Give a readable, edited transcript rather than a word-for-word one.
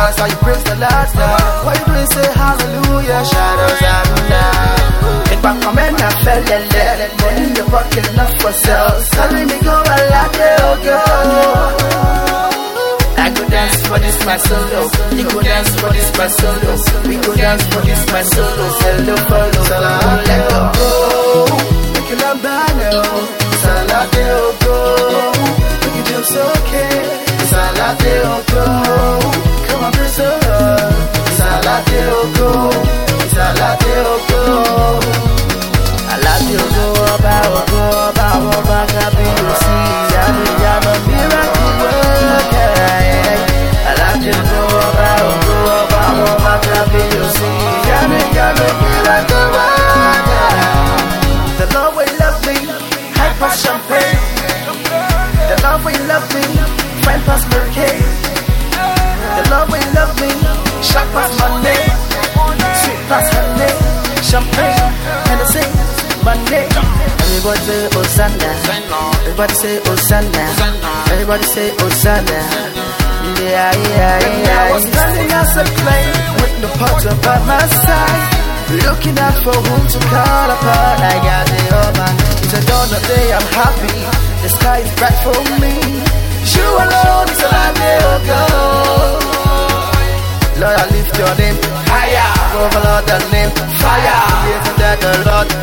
I saw you praise the Lord now. Why you doing say hallelujah? Shadows are now. If I come in, I fell and let money in the pocket, not for sale. Telling me go a lot, go. I go dance for this my solo. You go dance for this my solo. We go dance for this my solo. Hello, follow, salam, let go. Make you love now. Salate go. Make you just okay. Salate go. Come on, prisoner. Salate go. Salate go. I love you go about happy to see. I'm a miracle worker. I love you go about happy to see. I'm a miracle worker. The Lord will love me, high pass champagne. The Lord will love me, fine pass Mercury. The Lord will love me, sharp pass money, sweet pass honey, champagne, Hennessy, money. Everybody say Hosanna, everybody say Hosanna, everybody say Hosanna. Yeah. I was standing as a plane with no potter by my side, looking out for whom to call upon. I got it all, man. It's a dawn of day, I'm happy. The sky is bright for me. You alone is all I will go. Lord, I lift your name higher. Over Lord, the name fire. Even that the Lord